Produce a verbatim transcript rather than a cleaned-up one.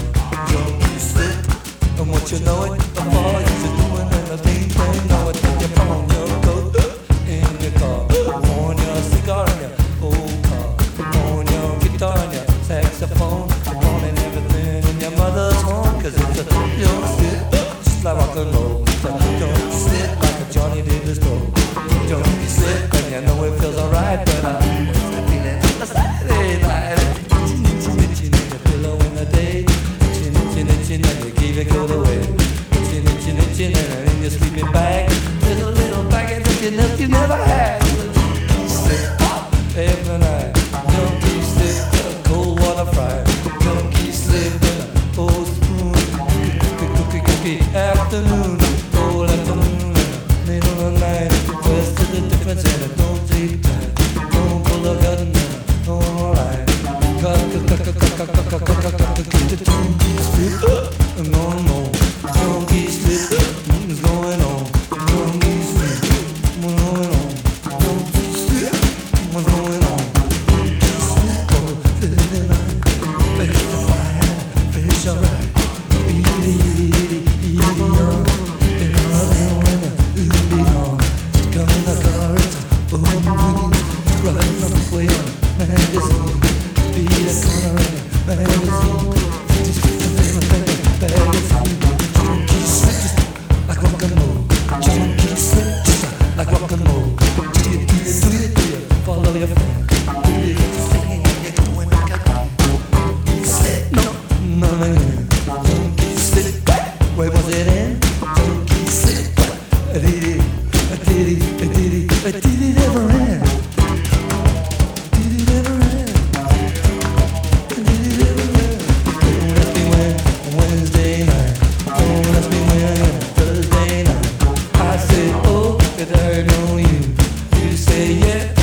junkie slip. And once you know it, the more you're doing anything, you know it. Then you put on your coat in your car, on your cigar in your old car, on your guitar and your saxophone, on and everything in your mother's home. Cause it's a junkie slip, just like rock and roll. It's a junkie slip like a Johnny Davis roll. Junkie slip and you know it feels alright, but I it's the feeling of Saturday night. Itching, itching, itching in the pillow in the day. Itching, itching, itching and you gave your coat away. Itching, itching, itching and in your sleeping bag there's a little package of your milk you never had. Junkie slip every night. Junkie slip in a cold water fry. Junkie slip in a old spoon. Cookie, cookie, cookie afternoon. Cold afternoon in the middle of the night. Where's the difference in it? Don't take time. Don't pull the curtain and don't lie. Cut, cut, cut, cut, cut, cut, cut, cut, cut, cut, cut, cut, cut, junkie slip. No, no, junkie slip. What's going on? Junkie slip. What's going on? Junkie slip. What's going on? Junkie slip. Oh, feeling like fish to fire, fish alright. Easy, easy, easy on. In another one, easy on. Come in the car, it's a boom boom. Riding up the way on a magazine. Be the corner in a magazine. Just get the little thing, magazine. Junkie slip just like rock and roll. Junkie slip just like rock and roll. Do you, do you, do you, do you follow your friend? Do you get to singing and you're going like a junkie slip? No, no, no, no. Junkie slip. Where was it in? Junkie slip. Did it, did it, did it, did it ever end? Did it ever end? Did it ever end? Don't ask me when Wednesday night. Don't ask me when Thursday night. I said, oh, it I know you. You say, yeah.